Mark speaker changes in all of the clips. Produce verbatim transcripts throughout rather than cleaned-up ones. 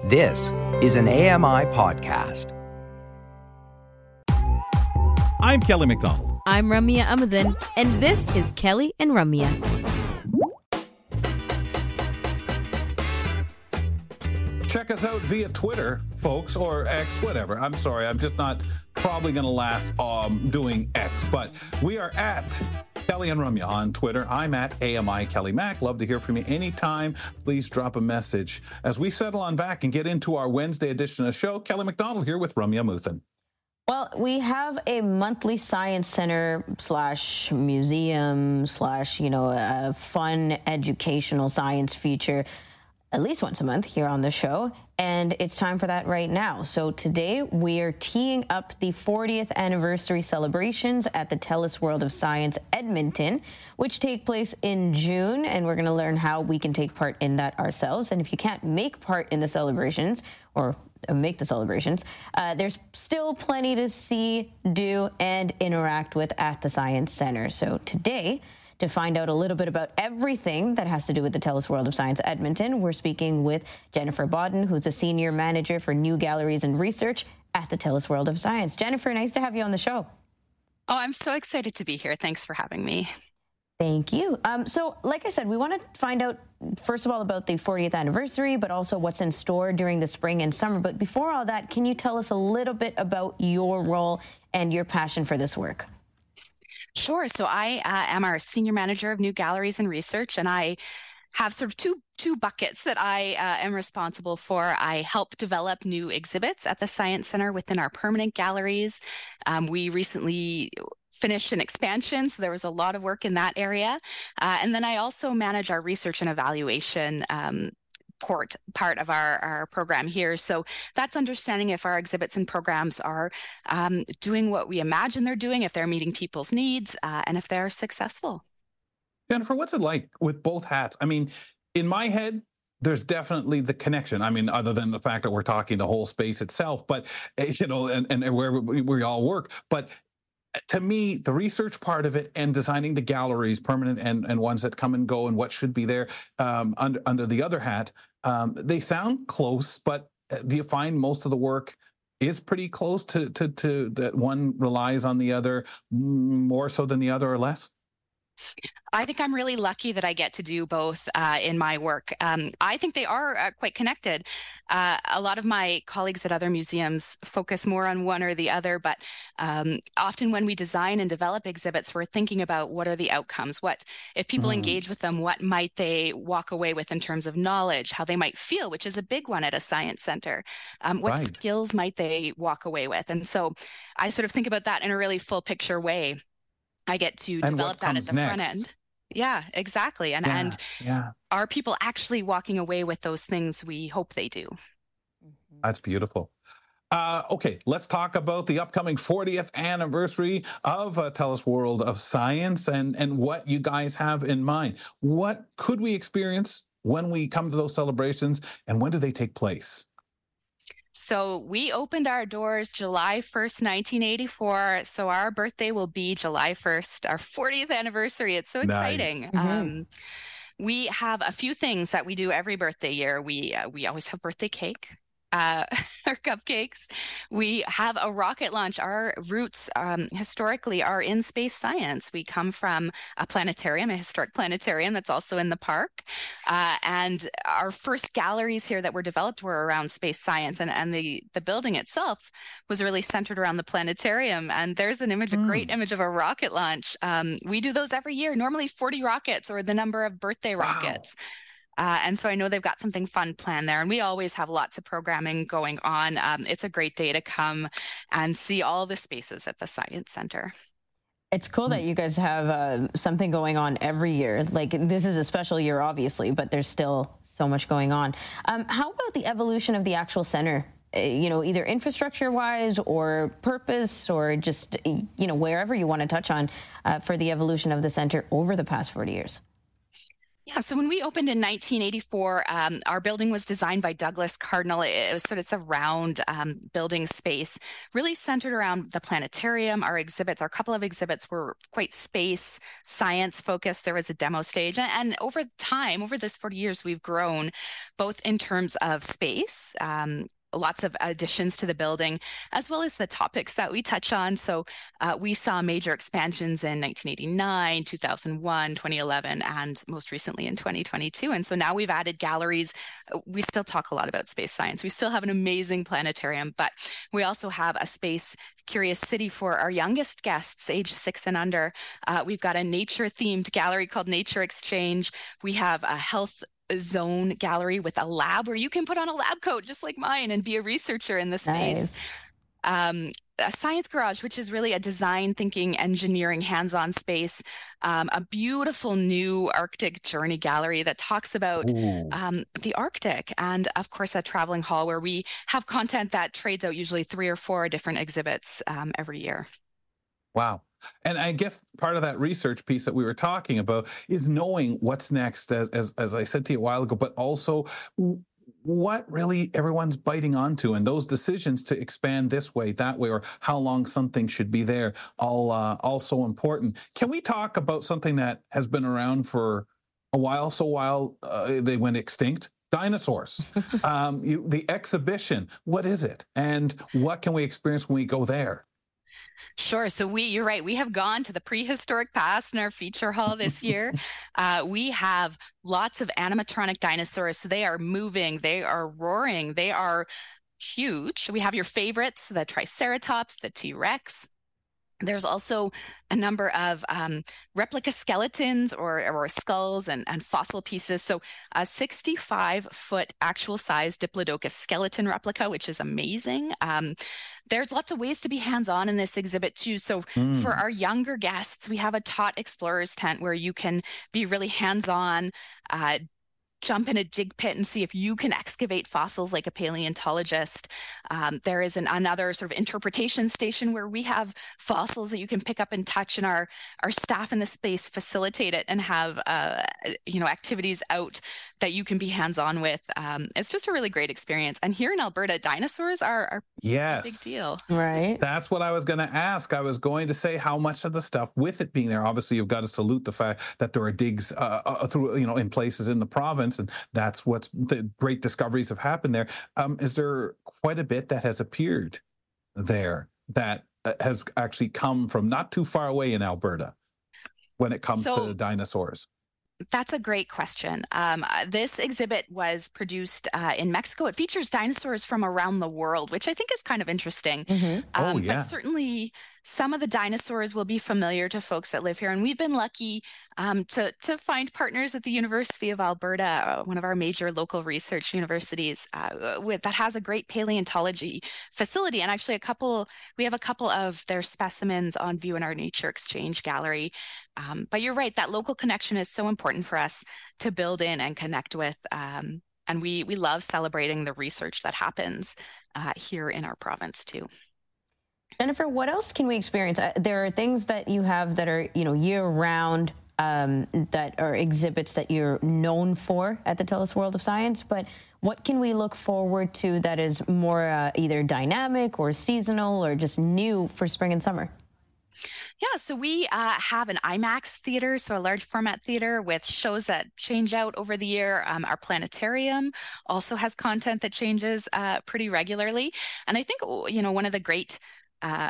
Speaker 1: This is an A M I podcast.
Speaker 2: I'm Kelly McDonald.
Speaker 3: I'm Ramya Amadin, and this is Kelly and Ramya.
Speaker 2: Check us out via Twitter, folks, or X, whatever. I'm sorry, I'm just not probably going to last um, doing X, but we are at Kelly and Ramya on Twitter. I'm at A M I Kelly Mac. Love to hear from you anytime. Please drop a message. As we settle on back and get into our Wednesday edition of the show, Kelly McDonald here with Ramya Muthan.
Speaker 3: Well, we have a monthly science center slash museum slash, you know, a fun educational science feature at least once a month here on the show, and it's time for that right now. So today we are teeing up the fortieth anniversary celebrations at the TELUS World of Science Edmonton, which take place in June, and we're going to learn how we can take part in that ourselves. And if you can't make part in the celebrations, or make the celebrations, uh, there's still plenty to see, do, and interact with at the Science Center. So today, to find out a little bit about everything that has to do with the TELUS World of Science Edmonton, we're speaking with Jennifer Bodden, who's a Senior Manager for New Galleries and Research at the TELUS World of Science. Jennifer, nice to have you on the show.
Speaker 4: Oh, I'm so excited to be here. Thanks for having me.
Speaker 3: Thank you. Um, so, like I said, we want to find out, first of all, about the fortieth anniversary, but also what's in store during the spring and summer. But before all that, can you tell us a little bit about your role and your passion for this work?
Speaker 4: Sure. So I uh, am our Senior Manager of New Galleries and Research, and I have sort of two two buckets that I uh, am responsible for. I help develop new exhibits at the Science Center within our permanent galleries. Um, we recently finished an expansion, so there was a lot of work in that area. Uh, and then I also manage our research and evaluation um, Port, part of our, our program here. So that's understanding if our exhibits and programs are um, doing what we imagine they're doing, if they're meeting people's needs, uh, and if they're successful.
Speaker 2: Jennifer, what's it like with both hats? I mean, in my head, there's definitely the connection. I mean, other than the fact that we're talking the whole space itself, but, you know, and, and wherever we, we all work. But to me, the research part of it and designing the galleries, permanent and, and ones that come and go and what should be there um, under, under the other hat, um, they sound close, but do you find most of the work is pretty close to, to, to that one relies on the other more so than the other or less?
Speaker 4: I think I'm really lucky that I get to do both uh, in my work. Um, I think they are uh, quite connected. Uh, a lot of my colleagues at other museums focus more on one or the other, but um, often when we design and develop exhibits, we're thinking about what are the outcomes? What, if people mm. engage with them, what might they walk away with in terms of knowledge, how they might feel, which is a big one at a science center. Um, what right. skills might they walk away with? And so I sort of think about that in a really full picture way. I get to
Speaker 2: and
Speaker 4: develop that at the
Speaker 2: next?
Speaker 4: front end. Yeah, exactly. And
Speaker 2: yeah,
Speaker 4: and
Speaker 2: yeah.
Speaker 4: are people actually walking away with those things we hope they do?
Speaker 2: That's beautiful. Uh, okay, let's talk about the upcoming fortieth anniversary of uh, TELUS World of Science and, and what you guys have in mind. What could we experience when we come to those celebrations, and when do they take place?
Speaker 4: So we opened our doors July first, nineteen eighty-four. So our birthday will be July first, our fortieth anniversary. It's so exciting.
Speaker 2: Nice.
Speaker 3: Mm-hmm.
Speaker 4: Um, we have a few things that we do every birthday year. We uh, we always have birthday cake. Uh, our cupcakes. We have a rocket launch. Our roots um, historically are in space science. We come from a planetarium, a historic planetarium that's also in the park. Uh, and our first galleries here that were developed were around space science. And, and the, the building itself was really centered around the planetarium. And there's an image, mm. a great image of a rocket launch. Um, we do those every year, normally forty rockets or the number of birthday
Speaker 2: wow.
Speaker 4: rockets. Uh, and so I know they've got something fun planned there, and we always have lots of programming going on. Um, it's a great day to come and see all the spaces at the Science Center.
Speaker 3: It's cool that you guys have uh, something going on every year. Like, this is a special year, obviously, but there's still so much going on. Um, how about the evolution of the actual center? Uh, you know, either infrastructure-wise or purpose, or just, you know, wherever you want to touch on uh, for the evolution of the center over the past forty years.
Speaker 4: Yeah, so when we opened in nineteen eighty-four, um, our building was designed by Douglas Cardinal. It was sort of it's a round um, building space, really centered around the planetarium. Our exhibits, our couple of exhibits were quite space science focused. There was a demo stage, and, and over time, over this forty years, we've grown both in terms of space. Um, lots of additions to the building, as well as the topics that we touch on. So uh, we saw major expansions in nineteen eighty-nine, two thousand one, twenty eleven, and most recently in twenty twenty-two. And so now we've added galleries. We still talk a lot about space science. We still have an amazing planetarium, but we also have a space curious city for our youngest guests, age six and under. Uh, we've got a nature-themed gallery called Nature Exchange. We have a health zone gallery with a lab where you can put on a lab coat just like mine and be a researcher in the space.
Speaker 3: Nice.
Speaker 4: Um, a science garage, which is really a design thinking, engineering, hands-on space. Um, a beautiful new Arctic journey gallery that talks about um, the Arctic, and of course a traveling hall where we have content that trades out usually three or four different exhibits um, every year.
Speaker 2: Wow. And I guess part of that research piece that we were talking about is knowing what's next, as, as, as I said to you a while ago, but also what really everyone's biting onto, and those decisions to expand this way, that way, or how long something should be there, all uh, all so important. Can we talk about something that has been around for a while, so while uh, they went extinct? Dinosaurs. um, you, the exhibition, what is it? And what can we experience when we go there?
Speaker 4: Sure. So we, you're right. We have gone to the prehistoric past in our feature hall this year. uh, we have lots of animatronic dinosaurs. So they are moving, they are roaring, they are huge. We have your favorites, the Triceratops, the T-Rex. There's also a number of um, replica skeletons or, or skulls and, and fossil pieces. So a sixty-five foot actual size Diplodocus skeleton replica, which is amazing. Um, there's lots of ways to be hands-on in this exhibit too. So mm. for our younger guests, we have a Tot Explorers tent where you can be really hands-on, uh, jump in a dig pit and see if you can excavate fossils like a paleontologist. Um, there is an, another sort of interpretation station where we have fossils that you can pick up and touch, and our, our staff in the space facilitate it and have uh, you know activities out that you can be hands-on with. Um, it's just a really great experience. And here in Alberta, dinosaurs are, are
Speaker 2: yes.
Speaker 4: a big deal.
Speaker 3: Right.
Speaker 2: That's what I was going to ask. I was going to say how much of the stuff, with it being there, obviously you've got to salute the fact that there are digs uh, uh, through, you know, in places in the province, and that's what's the great discoveries have happened there. Um, is there quite a bit that has appeared there that uh, has actually come from not too far away in Alberta when it comes
Speaker 4: so,
Speaker 2: to dinosaurs?
Speaker 4: That's a great question. Um, this exhibit was produced uh, in Mexico. It features dinosaurs from around the world, which I think is kind of interesting.
Speaker 3: Mm-hmm.
Speaker 2: Oh,
Speaker 4: um,
Speaker 2: yeah.
Speaker 4: But certainly some of the dinosaurs will be familiar to folks that live here. And we've been lucky um, to, to find partners at the University of Alberta, one of our major local research universities, uh, with, that has a great paleontology facility. And actually a couple, we have a couple of their specimens on view in our Nature Exchange gallery. Um, but you're right, that local connection is so important for us to build in and connect with. Um, and we we love celebrating the research that happens uh, here in our province too.
Speaker 3: Jennifer, what else can we experience? Uh, there are things that you have that are, you know, year-round, um, that are exhibits that you're known for at the TELUS World of Science, but what can we look forward to that is more uh, either dynamic or seasonal or just new for spring and summer?
Speaker 4: Yeah, so we uh, have an IMAX theater, so a large format theater with shows that change out over the year. Um, our planetarium also has content that changes uh, pretty regularly. And I think, you know, one of the great uh,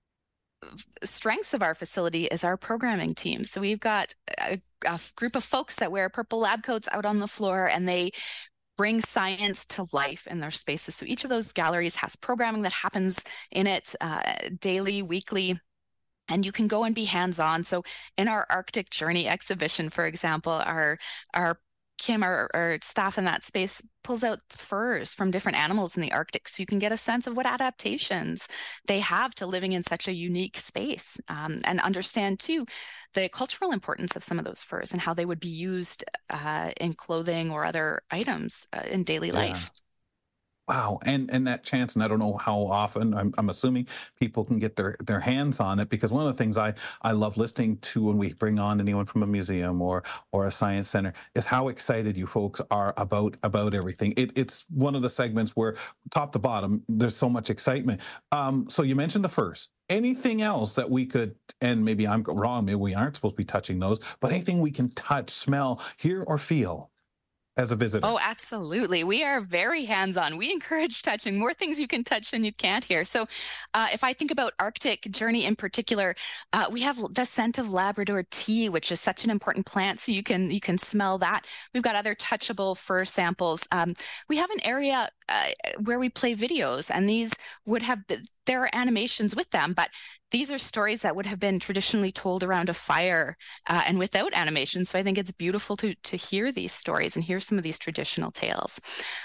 Speaker 4: strengths of our facility is our programming team. So we've got a, a group of folks that wear purple lab coats out on the floor, and they bring science to life in their spaces. So each of those galleries has programming that happens in it uh, daily, weekly. And you can go and be hands-on. So in our Arctic Journey exhibition, for example, our our Kim, our, our staff in that space, pulls out furs from different animals in the Arctic, so you can get a sense of what adaptations they have to living in such a unique space, um, and understand too the cultural importance of some of those furs and how they would be used uh, in clothing or other items uh, in daily
Speaker 2: Yeah.
Speaker 4: life.
Speaker 2: Wow, and and that chance, and I don't know how often. I'm, I'm assuming people can get their their hands on it, because one of the things I I love listening to when we bring on anyone from a museum or or a science center is how excited you folks are about about everything. It, it's one of the segments where top to bottom there's so much excitement. Um, so you mentioned the first. Anything else that we could, and maybe I'm wrong, maybe we aren't supposed to be touching those, but anything we can touch, smell, hear, or feel as a visitor?
Speaker 4: Oh, absolutely. We are very hands-on. We encourage touching, more things you can touch than you can't hear. So uh, if I think about Arctic Journey in particular, uh, we have the scent of Labrador tea, which is such an important plant. So you can you can smell that. We've got other touchable fur samples. Um, we have an area uh, where we play videos, and these would have, there are animations with them, but these are stories that would have been traditionally told around a fire uh, and without animation. So I think it's beautiful to to hear these stories and hear some of these traditional tales.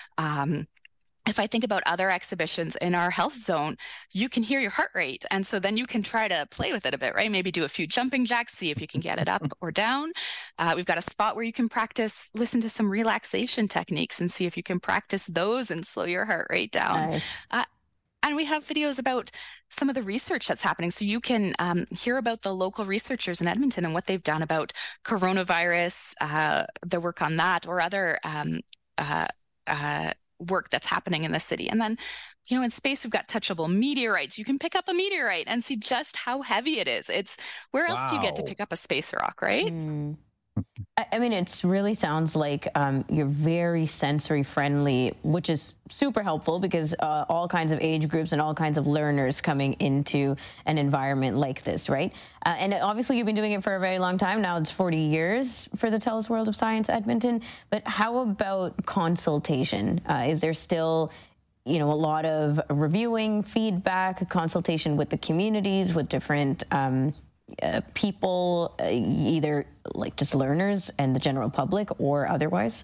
Speaker 4: Um, if I think about other exhibitions in our health zone, you can hear your heart rate. And so then you can try to play with it a bit, right? Maybe do a few jumping jacks, see if you can get it up or down. Uh, we've got a spot where you can practice, listen to some relaxation techniques and see if you can practice those and slow your heart rate down.
Speaker 3: Nice.
Speaker 4: Uh, And we have videos about some of the research that's happening. So you can um, hear about the local researchers in Edmonton and what they've done about coronavirus, uh, the work on that, or other um, uh, uh, work that's happening in the city. And then, you know, in space, we've got touchable meteorites. You can pick up a meteorite and see just how heavy it is. It's, where else
Speaker 2: Wow.
Speaker 4: do you get to pick up a space rock, right?
Speaker 3: Mm. I, I mean, it really sounds like um, you're very sensory friendly, which is super helpful because uh, all kinds of age groups and all kinds of learners coming into an environment like this, right? Uh, and obviously you've been doing it for a very long time. Now it's forty years for the TELUS World of Science Edmonton. But how about consultation? Uh, is there still, you know, a lot of reviewing, feedback, consultation with the communities, with different um Uh, people, uh, either like just learners and the general public or otherwise?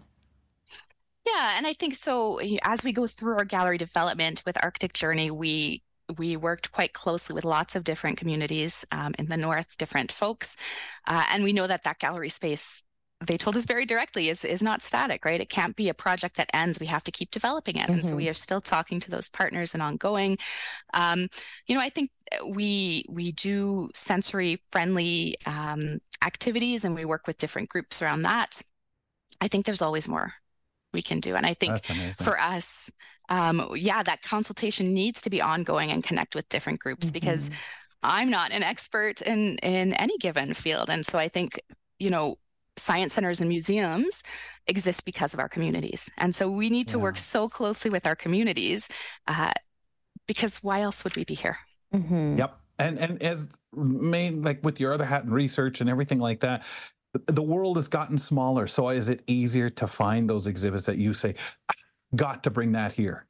Speaker 4: Yeah, and I think so. As we go through our gallery development with Arctic Journey, we we worked quite closely with lots of different communities um, in the north, different folks, uh, and we know that that gallery space, they told us very directly, is is not static, right? It can't be a project that ends. We have to keep developing it, mm-hmm. and so we are still talking to those partners and ongoing. Um, you know, I think we we do sensory friendly um, activities, and we work with different groups around that. I think there's always more we can do, and I think for us, um, yeah, that consultation needs to be ongoing and connect with different groups, mm-hmm. because I'm not an expert in in any given field, and so I think, you know, science centers and museums exist because of our communities. And so we need to yeah. work so closely with our communities uh, because why else would we be here?
Speaker 3: Mm-hmm.
Speaker 2: Yep. And and as main, like with your other hat and research and everything like that, the world has gotten smaller. So is it easier to find those exhibits that you say, got to bring that here?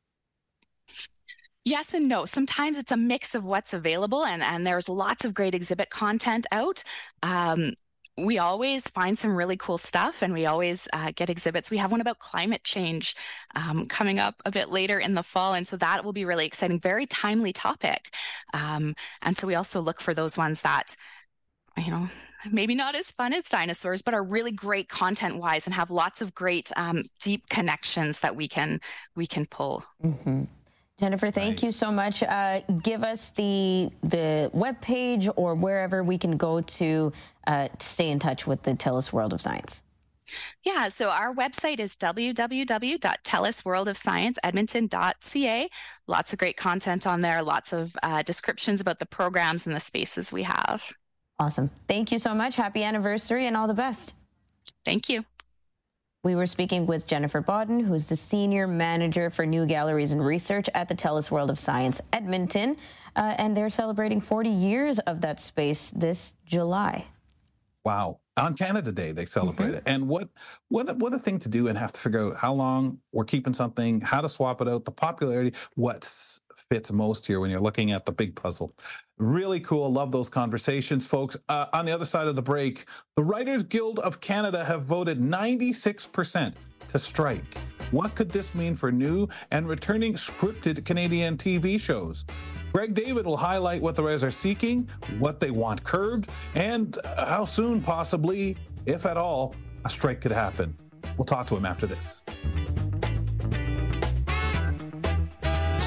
Speaker 4: Yes and no. Sometimes it's a mix of what's available, and, and there's lots of great exhibit content out. Um, We always find some really cool stuff, and we always uh, get exhibits. We have one about climate change um, coming up a bit later in the fall, and so that will be really exciting, very timely topic. Um, and so we also look for those ones that, you know, maybe not as fun as dinosaurs, but are really great content-wise and have lots of great um, deep connections that we can we can pull.
Speaker 3: Mm-hmm. Jennifer, thank nice. you so much. Uh, give us the the webpage or wherever we can go to uh, to stay in touch with the TELUS World of Science.
Speaker 4: Yeah, so our website is w w w dot telus world of science edmonton dot c a. Lots of great content on there, lots of uh, descriptions about the programs and the spaces we have.
Speaker 3: Awesome. Thank you so much. Happy anniversary and all the best.
Speaker 4: Thank you.
Speaker 3: We were speaking with Jennifer Bodden, who's the Senior Manager for New Galleries and Research at the TELUS World of Science Edmonton, uh, and they're celebrating forty years of that space this July.
Speaker 2: Wow. On Canada Day, they celebrate mm-hmm. it. And what what what a thing to do, and have to figure out how long we're keeping something, how to swap it out, the popularity, what fits most here when you're looking at the big puzzle. Really cool. Love those conversations, folks. Uh, on the other side of the break, the Writers Guild of Canada have voted ninety-six percent to strike. What could this mean for new and returning scripted Canadian T V shows? Greg David will highlight what the writers are seeking, what they want curbed, and how soon, possibly, if at all, a strike could happen. We'll talk to him after this.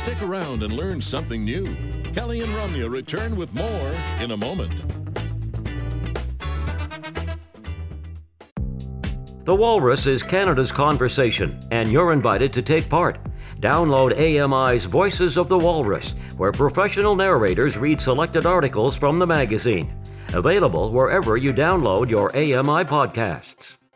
Speaker 5: Stick around and learn something new. Kelly and Ramya return with more in a moment.
Speaker 6: The Walrus is Canada's conversation, and you're invited to take part. Download A M I's Voices of the Walrus, where professional narrators read selected articles from the magazine. Available wherever you download your A M I podcasts.